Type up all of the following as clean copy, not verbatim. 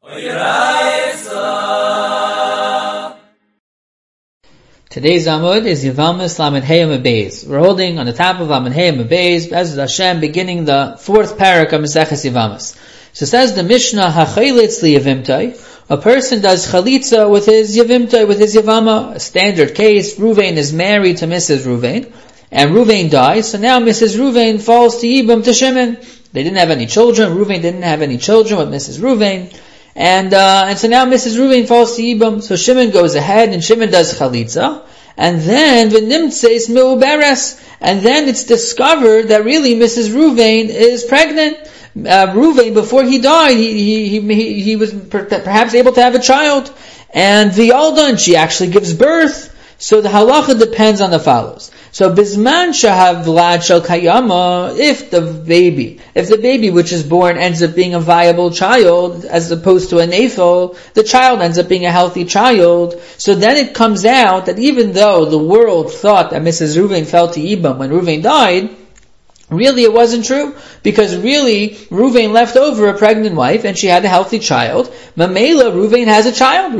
Today's Amud is Yevamos Lamed Hey Amud Beis. We're holding on the top of Lamed Hey Amud Beis, Be'ezus Hashem, beginning the fourth parak of Maseches Yevamos. So says the Mishnah, Hachayletz li Yevimtai. A person does chalitza with his Yevimtai, with his Yevama. A standard case, Ruvain is married to Mrs. Ruvain, and Ruvain dies, so now Mrs. Ruvain falls to Yibam to Shimon. They didn't have any children, Ruvain didn't have any children with Mrs. Ruvain. And so now Mrs. Ruvain falls to Yibam. So Shimon goes ahead and Shimon does chalitza. And then v'nimtzeis meuberes. And then it's discovered that really Mrs. Ruvain is pregnant. Ruvain, before he died, he was perhaps able to have a child. And v'yaldan, she actually gives birth. So the halacha depends on the follows. So bisman shahav vlad shel kayama, if the baby which is born ends up being a viable child, as opposed to a nafel, the child ends up being a healthy child. So then it comes out that even though the world thought that Mrs. Ruvain fell to Yibam when Ruvain died, really it wasn't true, because really Ruvain left over a pregnant wife and she had a healthy child. Mamela, Ruvain has a child,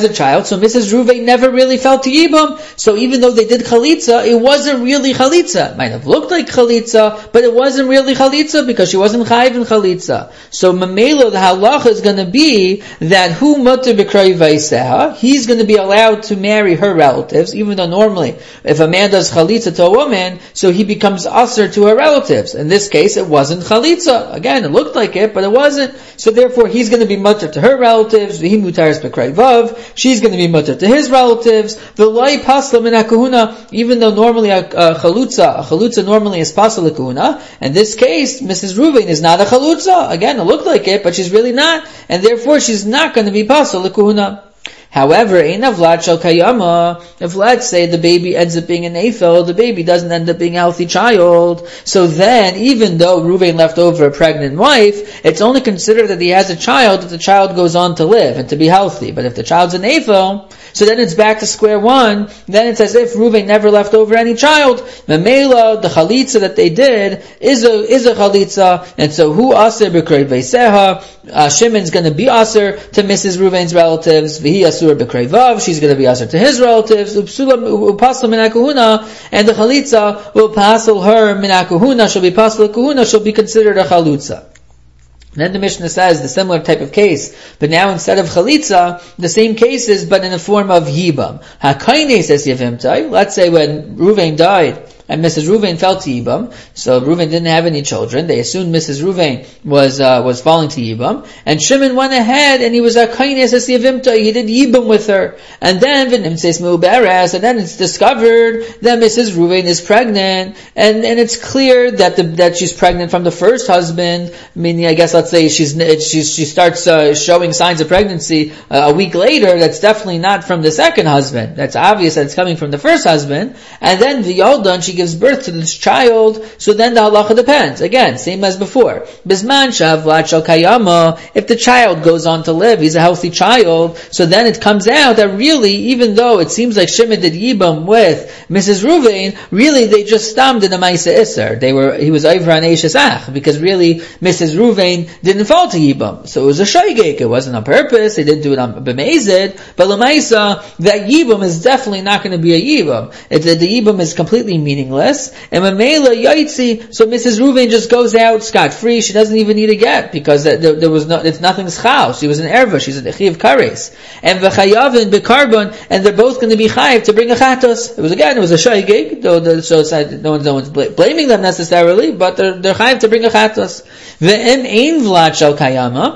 so Mrs. Ruvain never really fell to Yibam. So even though they did chalitza, it wasn't really chalitza. It might have looked like chalitza, but it wasn't really chalitza because she wasn't chayiv in chalitza. So Mamela, the halacha is going to be that hu muter b'kroi vaiseha, he's going to be allowed to marry her relatives, even though normally if a man does chalitza to a woman, so he becomes aser to her relatives. In this case, it wasn't chalitza. Again, it looked like it, but it wasn't. So therefore, he's going to be mutter to her relatives. V'hi mutaris b'krei vav. She's going to be mutter to his relatives. V'lai pasla min hakahuna. Even though normally a chalutza normally is pasla l'kahuna. In this case, Mrs. Ruvain is not a chalutza. Again, it looked like it, but she's really not, and therefore she's not going to be pasla l'kahuna. However, ein avlad shel kayama, if let's say the baby ends up being an afel, the baby doesn't end up being a healthy child, so then even though Ruvain left over a pregnant wife, it's only considered that he has a child if the child goes on to live and to be healthy. But if the child's an afel, so then it's back to square one, then it's as if Ruvain never left over any child. Mamela, the chalitza that they did, is a chalitza, and so who aser b'krei veiseha, Shimon's going to be aser to Mrs. Ruvain's relatives, v'hi asur b'krei vav, she's going to be aser to his relatives, upasel min hakahuna, and the chalitza will pasel her min hakahuna, she'll be pasel kahuna, she'll be considered a chalutza. Then the Mishnah says the similar type of case, but now instead of chalitza, the same cases, but in the form of yibam. Hakaine says yevimtai. Let's say when Ruvain died and Mrs. Ruvain fell to Yibam, so Ruvain didn't have any children. They assumed Mrs. Ruvain was falling to Yibam, and Shimon went ahead and he was hakaine says yevimtai. He did Yibam with her, and then v'nimtzeis meuberes, and then it's discovered that Mrs. Ruvain is pregnant, and it's clear that she's pregnant from the first husband. Meaning, I guess let's say she starts showing signs of pregnancy a week later. That's definitely not from the second husband. That's obvious that it's coming from the first husband. And then the Yoldan, she gives birth to this child. So then the halacha depends. Again, same as before. Bisman shav vlad shel kayama. If the child goes on to live, he's a healthy child. So then it comes out that really, even though it seems like Shimon did Yibam with Mrs. Ruvain, really they just stammed in the Maisa Isser. He was over on Eishes Ach, because really Mrs. Ruvain didn't fall to Yibam. So it was a shaygek. It wasn't on purpose. They didn't do it on b'meizid. But l'maisa, that Yibam is definitely not going to be a Yibam. The Yibam is completely meaningless. And Mamela Yaitzi, so Mrs. Ruvain just goes out scot-free. She doesn't even need a get, because there was it's nothing's chal. She was an erva. She's a chiv kares. And v'chayavin b'karbon, and they're both going to be chayiv to bring a chatos. It was a shaygek, so it's no one's blaming them necessarily, but they're chayiv to bring a chatos. Ve'em ein vlad shel kayama.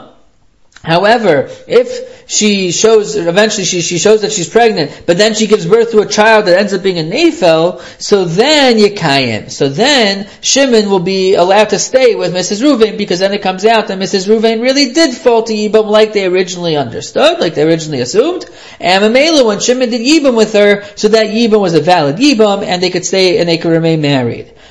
However, if she shows that she's pregnant, but then she gives birth to a child that ends up being a nafel, so then Yekayim. So then Shimon will be allowed to stay with Mrs. Ruvain, because then it comes out that Mrs. Ruvain really did fall to Yibam like they originally understood, like they originally assumed. And Mamela, when Shimon did Yibam with her, so that Yibam was a valid Yibam, and they could stay and they could remain married.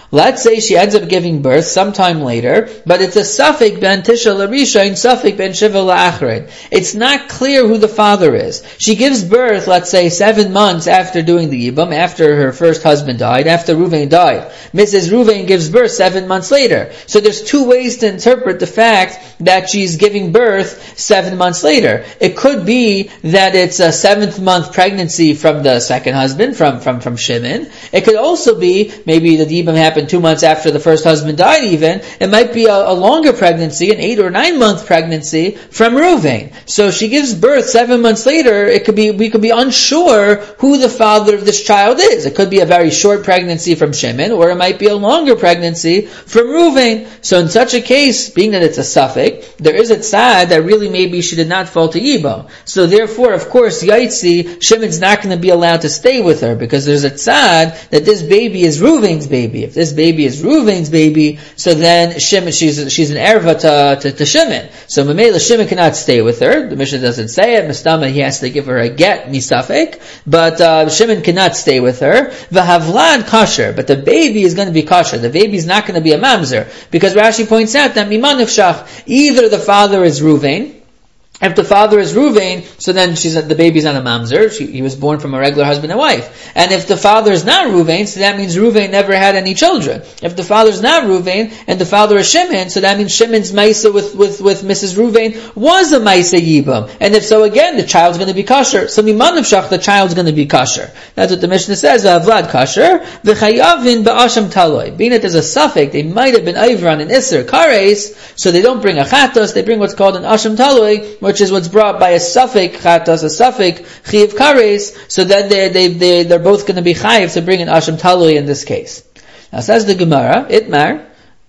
Let's say she ends up giving birth sometime later, but it's a suffix ben Tisha l'Risha and suffix ben Shiva l'Achron. It's not clear who the father is. She gives birth, let's say, 7 months after doing the Yibam, after her first husband died, after Ruvain died. Mrs. Ruvain gives birth 7 months later. So there's 2 ways to interpret the fact that she's giving birth 7 months later. It could be that it's a 7th month pregnancy from the second husband, from Shimon. It could also be, maybe the Yibam happened 2 months after the first husband died even. It might be a longer pregnancy, an 8 or 9 month pregnancy from Ruvain. So she gives birth 7 months later. We could be unsure who the father of this child is. It could be a very short pregnancy from Shimon, or it might be a longer pregnancy from Ruvain. So in such a case, being that it's a suffix, there is a tzad that really maybe she did not fall to Yibam. So therefore, of course, Yaitzi, Shimon's not going to be allowed to stay with her, because there's a tzad that this baby is Ruvain's baby. If this baby is Ruvain's baby, so then Shimon, she's an erva to Shimon. So Mamela, Shimon cannot stay with her. The Mishnah doesn't say it. Mistama, he has to give her a get, misafik. But Shimon cannot stay with her. V'havlad kosher. But the baby is going to be kosher. The baby is not going to be a mamzer. Because Rashi points out that miman nifshach, either the father is Ruvain. If the father is Ruvain, so then the baby's not a mamzer. He was born from a regular husband and wife. And if the father is not Ruvain, so that means Ruvain never had any children. If the father is not Ruvain, and the father is Shimon, so that means Shimon's maisa with Mrs. Ruvain was a maisa yibam. And if so, again, the child's going to be kosher. So miman nifshach, the child's going to be kosher. That's what the Mishnah says, Vlad kosher, v'chayavin ba'asham taloi. Being that there's a suffix, they might have been over on an iser kares, so they don't bring a chatos, they bring what's called an asham taloi, which is what's brought by a suffix chatas, a suffix chiv kares, so then they're both going to be chayiv to bring an asham talui in this case. Now says the Gemara, Itmar,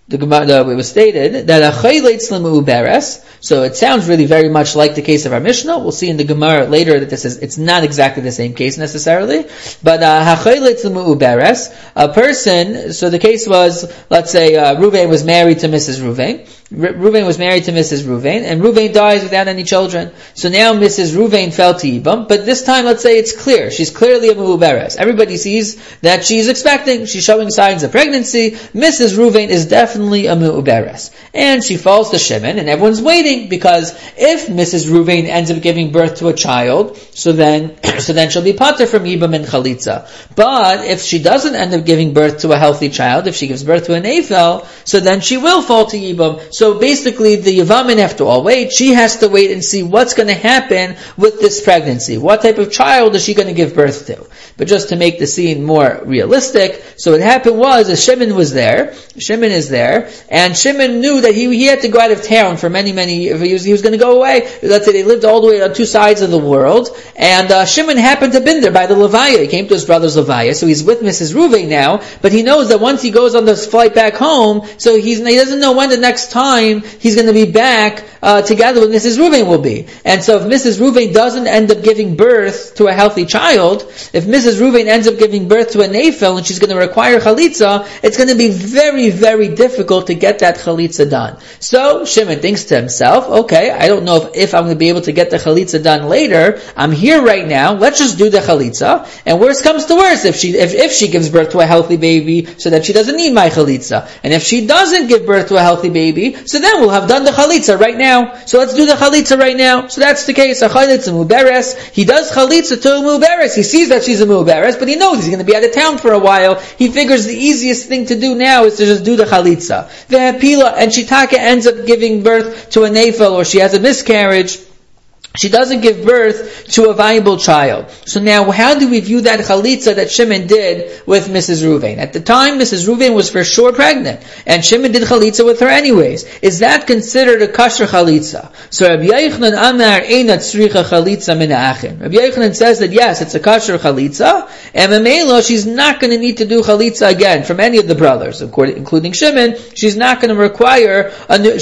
it was stated that a chayleitz l'mu'uberes. So it sounds really very much like the case of our Mishnah. We'll see in the Gemara later that it's not exactly the same case necessarily. But hachayleitz l'mu'uberes, a person. So the case was, let's say Ruvain was married to Mrs. Ruvain. Ruvain was married to Mrs. Ruvain, and Ruvain dies without any children. So now Mrs. Ruvain fell to Yibam, but this time, let's say it's clear. She's clearly a mu'uberes. Everybody sees that she's expecting. She's showing signs of pregnancy. Mrs. Ruvain is definitely a mu'uberes. And she falls to Shimon, and everyone's waiting, because if Mrs. Ruvain ends up giving birth to a child, so then she'll be pater from Yibam and Chalitza. But if she doesn't end up giving birth to a healthy child, if she gives birth to an Ephel, so then she will fall to Yibam. So basically, the Yavamin have to all wait. She has to wait and see what's going to happen with this pregnancy. What type of child is she going to give birth to? But just to make the scene more realistic, so what happened was, Shimon was there. Shimon is there, and Shimon knew that he had to go out of town for many, he was going to go away. Let's say they lived all the way on 2 sides of the world, and Shimon happened to have been there by the Levaya. He came to his brother's Levaya, so he's with Mrs. Ruvain now, but he knows that once he goes on this flight back home, so he doesn't know when the next time he's going to be back together with Mrs. Ruvain will be. And so if Mrs. Ruvain doesn't end up giving birth to a healthy child, if Mrs. Ruvain ends up giving birth to a Neifel and she's going to require Chalitza, it's going to be very, very difficult to get that Chalitza done. So Shimon thinks to himself, okay, I don't know if I'm going to be able to get the Chalitza done later. I'm here right now. Let's just do the Chalitza. And worst comes to worst, if she gives birth to a healthy baby, so that she doesn't need my Chalitza. And if she doesn't give birth to a healthy baby, so then we'll have done the Chalitza right now. So let's do the Chalitza right now. So that's the case. A Chalitza mu'beres. He does Chalitza to a mu'beres. He sees that she's a mu'beres, but he knows he's going to be out of town for a while. He figures the easiest thing to do now is to just do the Chalitza. Ve'apila, and Shitaka ends up giving birth to a Neifel, or she has a miscarriage. She doesn't give birth to a viable child. So now, how do we view that chalitza that Shimon did with Mrs. Ruvain? At the time, Mrs. Ruvain was for sure pregnant, and Shimon did chalitza with her anyways. Is that considered a kosher chalitza? So Rabbi Yochanan Amar Eina Tzricha Chalitza Min Ha'achin. Rabbi Yochanan says that yes, it's a kosher chalitza, and Mamela, she's not going to need to do chalitza again from any of the brothers, including Shimon. She's not going to require a new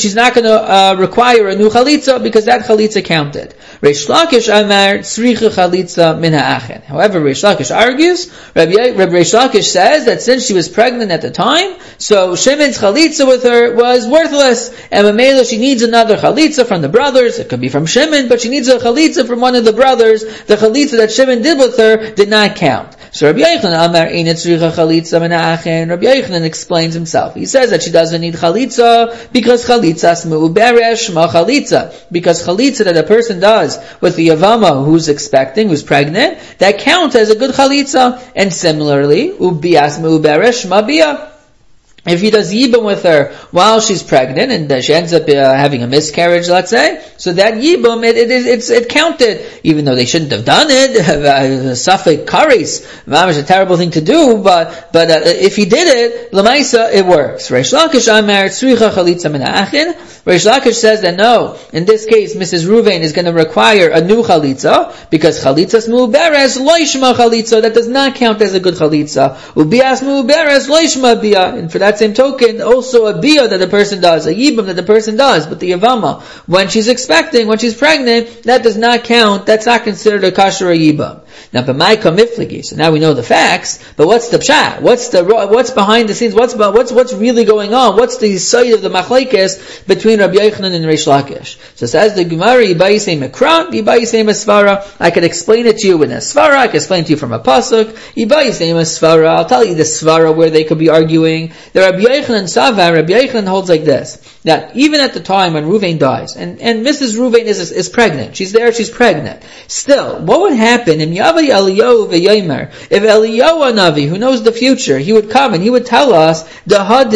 chalitza because that chalitza counted. Reish Lakish Amar Tzricha Chalitza Min Ha'achin. However, Reish Lakish argues, Rabbi Reish Lakish says that since she was pregnant at the time, so Shimon's chalitza with her was worthless, and Mamela, she needs another chalitza from the brothers. It could be from Shimon, but she needs a chalitza from one of the brothers. The chalitza that Shimon did with her did not count. So Rabbi Yochanan Amar Ein Tzricha Chalitza Min Ha'achin. Rabbi Yochanan explains himself. He says that she doesn't need chalitza because chalitzas Mu'beresh Ma Chalitza. Because chalitza that a person does with the Yavama who's expecting, who's pregnant, that counts as a good chalitza. And similarly, Ubias Mu'beresh Ma Bia. If he does yibum with her while she's pregnant and she ends up having a miscarriage, let's say, so that yibum it counted, even though they shouldn't have done it. Safek kares, mamish, a terrible thing to do, but if he did it, lemaisa, it works. Reish Lakish amar tzricha chalitza min ha'achin. Reish Lakish says that no, in this case, Mrs. Ruvain is going to require a new chalitza because chalitzas mu'beres loishma chalitza, that does not count as a good chalitza. Ubias mu'beres loishma bia, and for that same token, also a bia that the person does, a yibum that the person does, but the yavama, when she's expecting, when she's pregnant, that does not count, that's not considered a kasher yibum. Now, b'maika mifligi, so now we know the facts, but what's the pshat? What's behind the scenes? What's really going on? What's the side of the machlekes between Rabbi Yochanan and Reish Lakish? So says the Gemara, Yibayisei Mekra, Yibayisei Mesvara. I can explain it to you in a svara, I can explain it to you from a pasuk. Yibayisei Mesvara, I'll tell you the svara where they could be arguing. The Rabbi Yochanan Savar, Rabbi Yochanan holds like this, that even at the time when Ruvain dies, and Mrs. Ruvain is pregnant, she's there, she's pregnant. Still, what would happen if Eliyahu v'yomer, if Eliyahu Navi, who knows the future, he would come and he would tell us that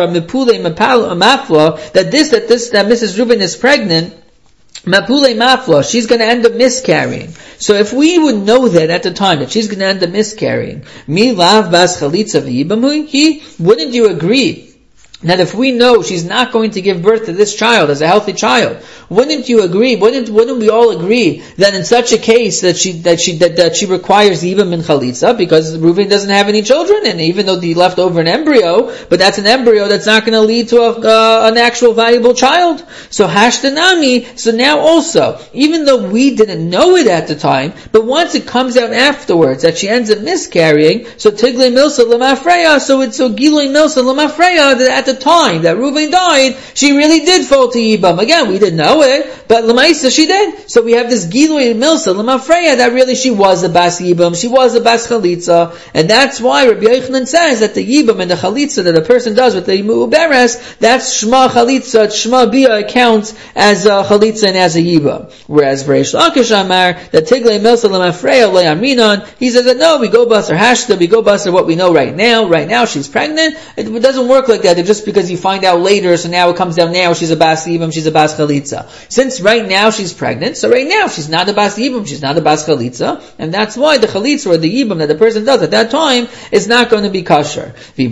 Mrs. Ruvain is pregnant, mapule mafla, she's going to end up miscarrying. So if we would know that at the time that she's going to end up miscarrying, mi lav bas chalitza v'yibamu, wouldn't you agree that if we know she's not going to give birth to this child as a healthy child, wouldn't you agree? Wouldn't we all agree that in such a case that she requires yibum min chalitza because Reuven doesn't have any children, and even though he left over an embryo, but that's an embryo that's not going to lead to an actual valuable child. So hashtanami. So now also, even though we didn't know it at the time, but once it comes out afterwards that she ends up miscarrying, so tiglei milsa lemafreya. So gilui milsa lemafreya, that at the time that Reuven died, she really did fall to Yibam. Again, we didn't know it, but Lamaisa she did. So we have this Gilui Milsa, Lamafreya, that really she was a Bas Yibam, she was a Bas Chalitza, and that's why Rabbi Yochanan says that the Yibam and the Chalitza that a person does with the Yimu Beres, that's Shema Chalitza, Shema Bia counts as a Chalitza and as a Yibam. Whereas Reish Lakish Amar, that Tiglei Milsa Lamafreya Le'aminon, he says that no, we go Basar Hashta, we go Basar what we know right now she's pregnant. It doesn't work like that. Just because you find out later, so now it comes down now she's a Bas Yibam, she's a Bas Chalitza. Since right now she's pregnant, so right now she's not a Bas Yibam, she's not a Bas Chalitza, and that's why the Chalitza or the Yibam that the person does at that time is not going to be kosher.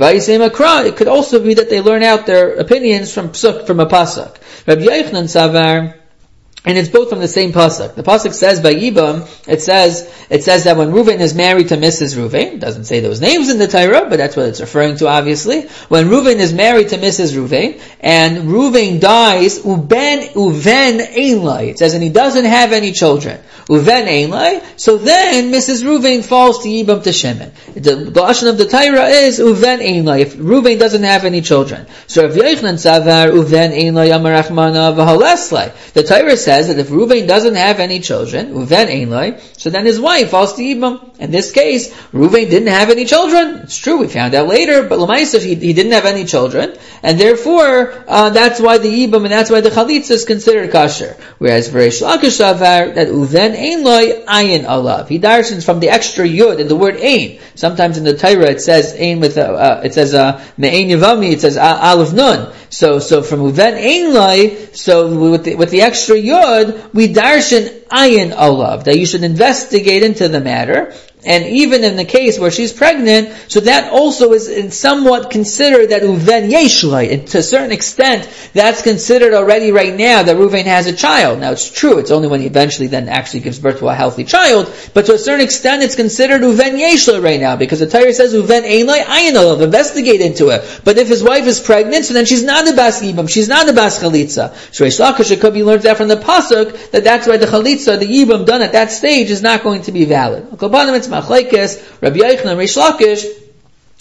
It could also be that they learn out their opinions from a pasuk. Rabbi Yochanan Savar, and it's both from the same pasuk. The pasuk says by Yibam, it says that when Reuven is married to Mrs. Reuven, it doesn't say those names in the Torah, but that's what it's referring to obviously. When Reuven is married to Mrs. Reuven, and Reuven dies, uven einlai, it says, and he doesn't have any children. Uven einlai, so then Mrs. Reuven falls to Yibam to Shimon. The lashon of the Torah is uven einlai, if Reuven doesn't have any children. So if Yochanan Savar, uven einlai amar Rachmana v'haleslai, the Torah says that if Reuven doesn't have any children, Uven einlai, so then his wife falls to Yibam. In this case, Reuven didn't have any children. It's true, we found out later, but Lamaisa, he didn't have any children, and therefore, that's why the Yibam and that's why the Chalitza is considered kosher. Whereas for Reish Lakish Savar, that Uven einlai ayin alav. He darshans from the extra yud in the word ein. Sometimes in the Torah it says ein with it says me'ein yavami, it says aleph nun. So from Uven einlai, so with the extra yud, we darshan ayin olav, that you should investigate into the matter. And even in the case where she's pregnant, so that also is somewhat considered that Uven Yeshlai. And to a certain extent, that's considered already right now that Reuven has a child. Now it's true, it's only when he eventually then actually gives birth to a healthy child, but to a certain extent it's considered Uven Yeshlai right now, because the Torah says Uven Einlai Ayin Olav, investigate into it. But if his wife is pregnant, so then she's not a Bas Yibam, she's not a Bas Chalitza. So Reish Lakish could be learned that from the Pasuk, that's why the Chalitza, the Yibam done at that stage is not going to be valid. Machlaikes, Rabbi Yochanan, Reish Lakish,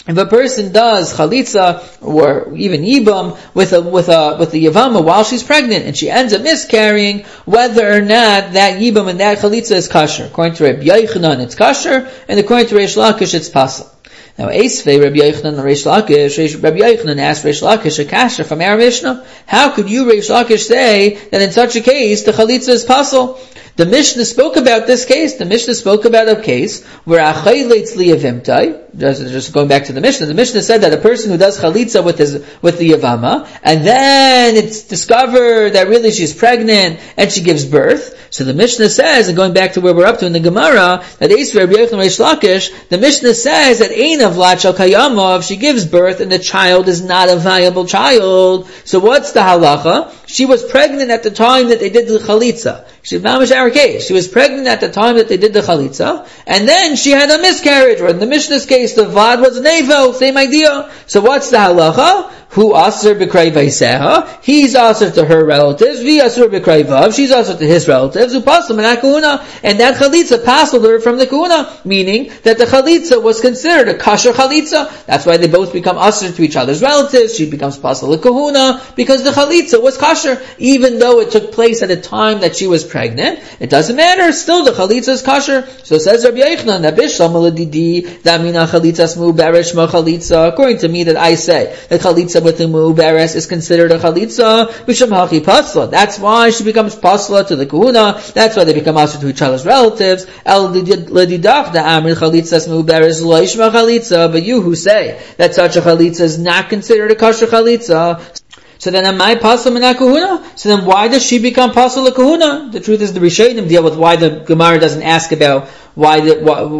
if a person does chalitza or even yibam with the yavama while she's pregnant and she ends up miscarrying, whether or not that yibam and that chalitza is kosher. According to Rabbi Yochanan, it's kosher, and according to Reish Lakish, it's pasal. Now, Esvei Rabbi Yochanan and Reish Lakish, Rabbi Yochanan asked Reish Lakish a kasha from our Mishnah. How could you, Reish Lakish, say that in such a case the chalitza is pasal? The Mishnah spoke about this case. The Mishnah spoke about a case where achayletz liyavimtai. Just going back to the Mishnah said that a person who does chalitza with the yavama, and then it's discovered that really she's pregnant and she gives birth. So the Mishnah says, and going back to where we're up to in the Gemara, that Esvei Rabbi Yochanan Reish Lakish, the Mishnah says that ein avlat shel kayama, if she gives birth and the child is not a viable child. So what's the halacha? She was pregnant at the time that they did the chalitza. She was pregnant at the time that they did the chalitza, and then she had a miscarriage, or in the Mishnah's case, the vad was an evel, same idea. So what's the halacha? Who asur b'krei vayseha? He's asur to her relatives. Vi asur b'krei vav. She's asur to his relatives. Who pasal min kahuna, and that chalitza pasal her from the kahuna, meaning that the chalitza was considered a kosher chalitza. That's why they both become asur to each other's relatives. She becomes pasal the kahuna because the chalitza was kosher, even though it took place at a time that she was pregnant. It doesn't matter. Still, the chalitza is kosher. So says Rabbi Yochanan, that bishlam aladidi that mina chalitza smu beresh ma chalitza. According to me, that I say that chalitza with the mu'beres is considered a chalitza, misham hachi pasla. That's why she becomes pasla to the kahuna. That's why they become asur to each other's relatives. El ledidach the amri chalitzas mu'beres lo yishma chalitza. But you who say that such a chalitza is not considered a kosher chalitza, so then am I pasal min kahuna? So then why does she become pasal kahuna? The truth is the Rishonim deal with why the Gemara doesn't ask about why do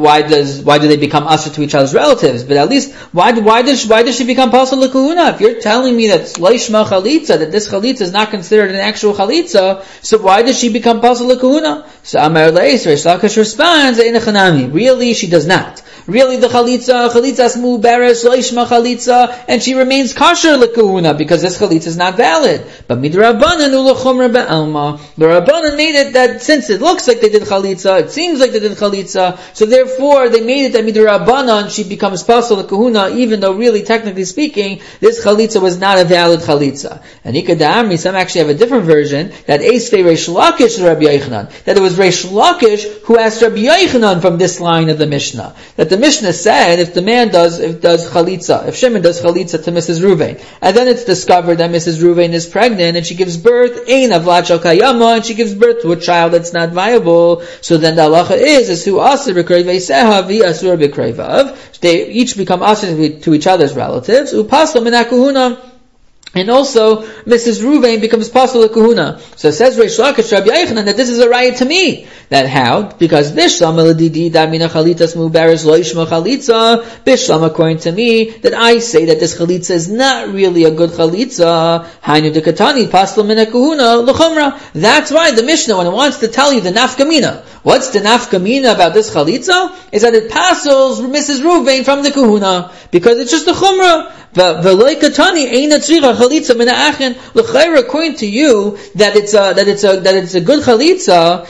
they become asur to each other's relatives? But at least why does she become pasal kahuna? If you're telling me that leishma chalitza, that this chalitza is not considered an actual chalitza, so why does she become pasal kahuna? So Amar Leis Reish Lakish responds, really she does not. Really the chalitza smu beres leishma chalitza, and she remains kosher lekahuna because this chalitza is not valid. But midrabanan ulachumra be'alma, the Rabbanan made it that since it looks like they did chalitza, it seems like they did chalitza, so therefore they made it that midrabanan she becomes pasal lekahuna, even though really technically speaking this chalitza was not a valid chalitza. And Ikadamri, some actually have a different version that Esvei Reish Lakish Rabbi Yochanan, that it was Reish Lakish who asked Rabbi Yochanan from this line of the Mishnah, that the Mishnah said if the man does chalitza, if Shimon does chalitza to Mrs. Ruvain, and then it's discovered that Mrs. Ruvain is pregnant and she gives birth, ein avlat shel kayama, and she gives birth to a child that's not viable, so then the halacha is who asur b'krei vayseha vi asur b'krei vav. They each become asur to each other's relatives. Upasla min kahuna. And also, Mrs. Ruvain becomes pasal kahuna. So it says Reish Lakish Rabbi Yochanan that this is a raya to me. That how? Because bishlam eladidi da mina chalitzas mu'beres lo yishma chalitza. Bishlam, according to me, that I say that this chalitza is not really a good chalitza. Hainu dekatani pasal mina kahuna l'chumra. That's why the Mishnah, when it wants to tell you the nafkamina, what's the nafkamina about this chalitza? Is that it passes Mrs. Ruvain from the kahuna because it's just a chumra. According to you that it's a good chalitza.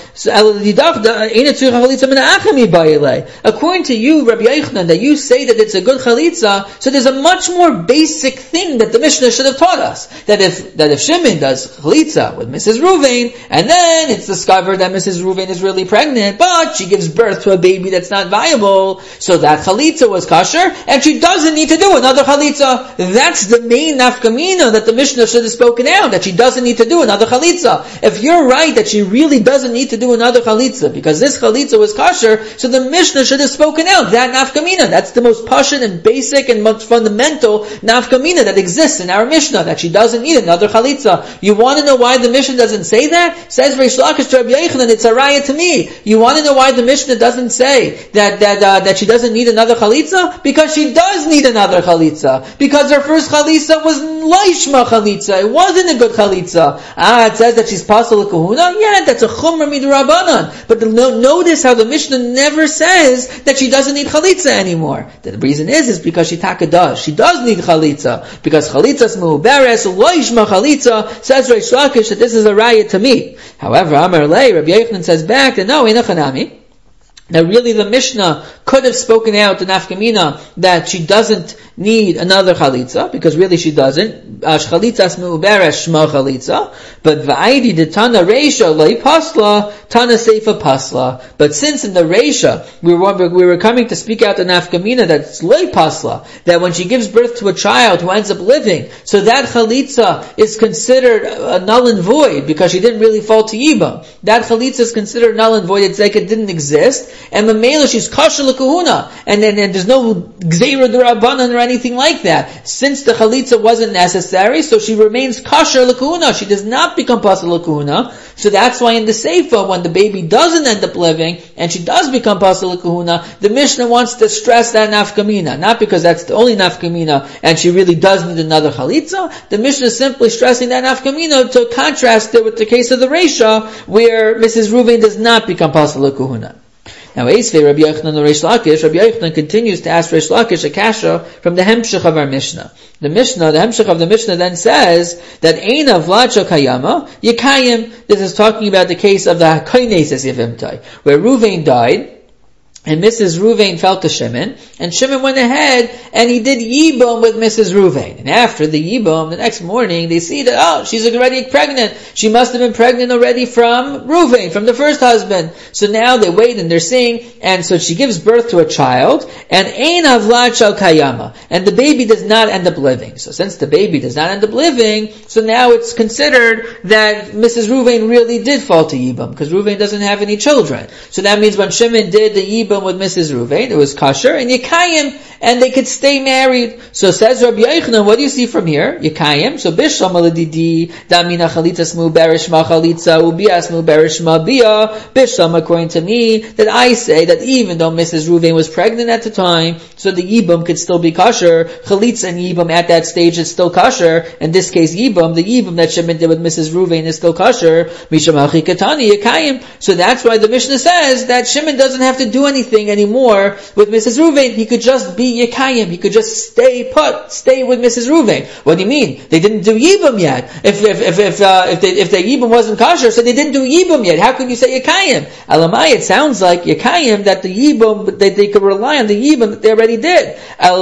According to you, Rabbi Yochanan, that you say that it's a good chalitza. So there's a much more basic thing that the Mishnah should have taught us. That if Shimon does chalitza with Mrs. Ruvain, and then it's discovered that Mrs. Ruvain is really pregnant, but she gives birth to a baby that's not viable, so that chalitza was kosher, and she doesn't need to do another chalitza. That's the main nafkamina that the Mishnah should have spoken out, that she doesn't need to do another chalitza. If you're right that she really doesn't need to do another chalitza, because this chalitza was kosher, so the Mishnah should have spoken out that nafkamina. That's the most pashut and basic and most fundamental nafkamina that exists in our Mishnah, that she doesn't need another chalitza. You want to know why the Mishnah doesn't say that? Says Reish Lakish to Rabbi Yochanan, it's a raya to me. You want to know why the Mishnah doesn't say that she doesn't need another chalitza? Because she does need another chalitza. Because her first chalitza was leishma chalitza. It wasn't a good chalitza. It says that she's pasal kahuna. Yeah, that's a chumra midrabanan. But notice how the Mishnah never says that she doesn't need chalitza anymore. The reason is because she taka does. She does need chalitza. Because chalitzas mu'beres, leishma chalitza, says Reish Lakish that this is a raya to me. However, Amar Lei, Rabbi Yochanan says back that no, inachanami. Now really the Mishnah could have spoken out the nafkamina that she doesn't need another chalitza, because really she doesn't. Chalitzas meuberes shma chalitza. But v'aydi de tana reisha loy pasla, tana seifa pasla. But since in the reisha we were coming to speak out the nafkamina that's loy pasla, that when she gives birth to a child who ends up living, so that chalitza is considered null and void because she didn't really fall to yibam. That chalitza is considered null and void. It's like it didn't exist. And mamela, she's kasher l'kahuna, and then there's no gzeira d'rabbanan or anything like that. Since the chalitza wasn't necessary, so she remains kasher l'kahuna. She does not become pasal l'kahuna. So that's why in the seifa, when the baby doesn't end up living and she does become pasal l'kahuna, the Mishnah wants to stress that nafkamina, not because that's the only nafkamina and she really does need another chalitza. The Mishnah is simply stressing that nafkamina to contrast it with the case of the Reisha, where Mrs. Ruvain does not become pasal l'kahuna. Now, Eisvei Rabbi Yochanan or Reish Lakish, Rabbi Yochanan continues to ask Reish Lakish a kasha from the Hemshech of our Mishnah. The Hemshech of the Mishnah then says that Eina Vlacha Kayama Yekayim. This is talking about the case of the Hakoineses Yevimtai, where Ruvain died, and Mrs. Ruvain fell to Shimon, and Shimon went ahead and he did yibum with Mrs. Ruvain. And after the yibum, the next morning, they see that, she's already pregnant. She must have been pregnant already from Ruvain, from the first husband. So now they wait and they're seeing, and so she gives birth to a child, and Ein Havlat Shal Kayama, and the baby does not end up living. So since the baby does not end up living, so now it's considered that Mrs. Ruvain really did fall to yibum, because Ruvain doesn't have any children. So that means when Shimon did the yibum with Mrs. Ruvain, it was kosher, and Yekayim, and they could stay married. So says Rabbi Yochanan, what do you see from here? Yekayim, so Bishlam aladidi, damina chalitza smu berish ma chalitza, ubia smu berish ma bia, Bishlam, according to me, that I say that even though Mrs. Ruvain was pregnant at the time, so the yibum could still be kosher, chalitza and yibum at that stage is still kosher. In this case, the yibum that Shimon did with Mrs. Ruvain is still kosher, misham hachi katani, Yekayim. So that's why the Mishnah says that Shimon doesn't have to do anything anymore with Mrs. Ruvain. He could just be Yekayim. He could just stay with Mrs. Ruvain. What do you mean? They didn't do Yibum yet. If the Yibum wasn't kosher, so they didn't do Yibum yet. How can you say Yekayim? Alamai, it sounds like Yekayim, that the Yibum, that they could rely on the Yibum that they already did.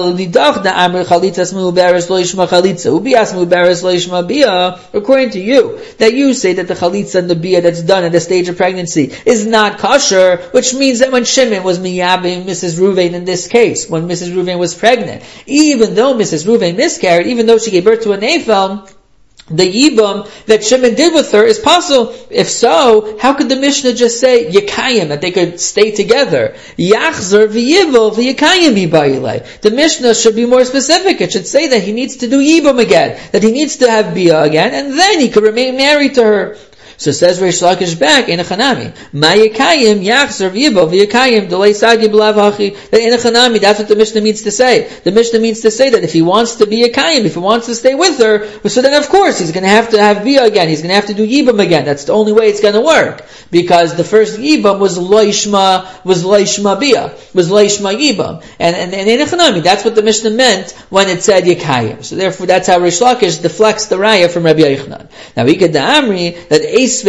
According to you, that you say that the chalitza and the bia that's done at the stage of pregnancy is not kosher, which means that when Shimon was miyabim Mrs. Ruvain in this case, when Mrs. Ruvain was pregnant, even though Mrs. Ruvain miscarried, even though she gave birth to a nefel, the yibum that Shimon did with her is possible. If so, how could the Mishnah just say Yekayim, that they could stay together? Yachzer v'yivol v'yekayim hibayilei. The Mishnah should be more specific. It should say that he needs to do yibum again, that he needs to have bia again, and then he could remain married to her. So says Reish Lakish back in a chanami, Ma yekayim yachzer v'yibol v'yekayim delay sagi b'lav hachi. That in a chanami, that's what the Mishnah means to say. The Mishnah means to say that if he wants to be yekayim, if he wants to stay with her, so then of course he's going to have bia again. He's going to have to do yibum again. That's the only way it's going to work, because the first yibum was loishma bia, was loishma yibum, and in a chanami, that's what the Mishnah meant when it said yekayim. So therefore, that's how Reish Lakish deflects the raya from Rabbi Yochanan. Now we get the Amri that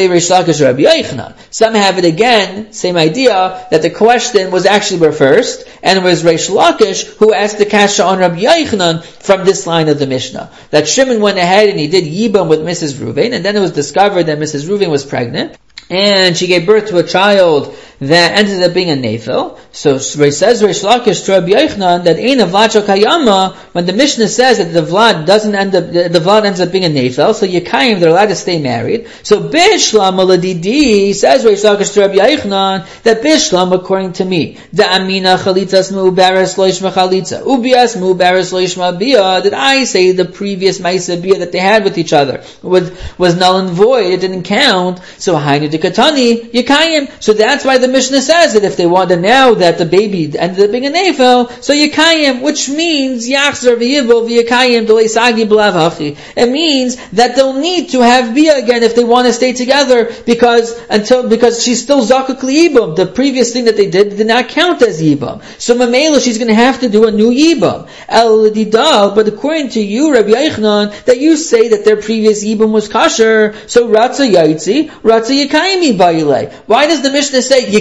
some have it again, same idea, that the question was actually reversed, and it was Reish Lakish who asked the kasha on Rabbi Yochanan from this line of the Mishnah. That Shimon went ahead and he did yibum with Mrs. Ruvain, and then it was discovered that Mrs. Ruvain was pregnant, and she gave birth to a child that ended up being a nefil. So says Reish Lakish to Rabbi Yochanan that ein Vlad shel Kayama, when the Mishnah says that the Vlad ends up being a nefil, so Yekayim, they're allowed to stay married. So Bishlam aladidi, says Reish Lakish to Rabbi Yochanan that Bishlam, according to me, the Amina chalitzas mu'beres loishma chalitza, ubias mu'beres loishma bia, that I say the previous ma'isa bia that they had with each other was null and void, it didn't count. So hainu dekatani Yekayim. So that's why the Mishnah says that if they wanted, now that the baby ended up being a nefel, so Yekayim, which means Yachzer v'yivol v'Yekayim delay sagi b'lav hachi. It means that they'll need to have bia again if they want to stay together, because she's still zakuk liyibum. The previous thing that they did not count as yibum. So Mamela, she's going to have to do a new yibum. But according to you, Rabbi Yochanan, that you say that their previous yibum was kosher, so Ratza Yaitzi, Ratza Yekayim Ibayilei. Why does the Mishnah say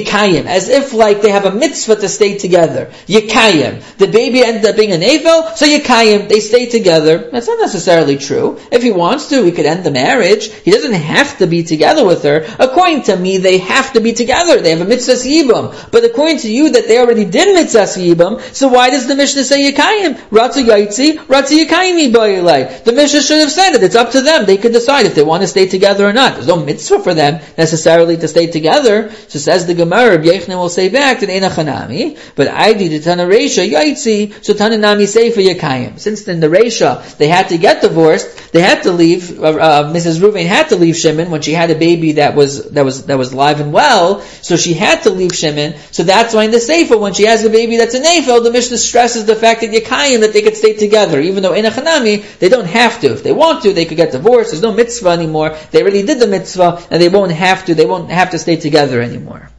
Yikayim, as if like they have a mitzvah to stay together. Yikayim. The baby ended up being a Nevel, so Yikayim, they stay together. That's not necessarily true. If he wants to, he could end the marriage. He doesn't have to be together with her. According to me, they have to be together. They have a mitzvah yibam. But according to you, that they already did mitzvah yibam, so why does the Mishnah say Yikayim? Ratzu Yaitzi, Ratzu Yikayim Ibayilai. The Mishnah should have said it. It's up to them. They could decide if they want to stay together or not. There's no mitzvah for them necessarily to stay together. So says the Gemara, Yechne will say back to Eina Chanami, but Aidi to Tana Reisha Yaitzi, so Tana Nami say for Yikayim. Since in the Reisha they had to get divorced, they had to leave. Mrs. Ruvain had to leave Shimon when she had a baby that was live and well. So she had to leave Shimon. So that's why in the Sefer, when she has a baby that's a Nefel, the Mishnah stresses the fact that Yikayim, that they could stay together, even though in a Chanami they don't have to. If they want to, they could get divorced. There's no mitzvah anymore. They already did the mitzvah, and they won't have to. They won't have to stay together anymore.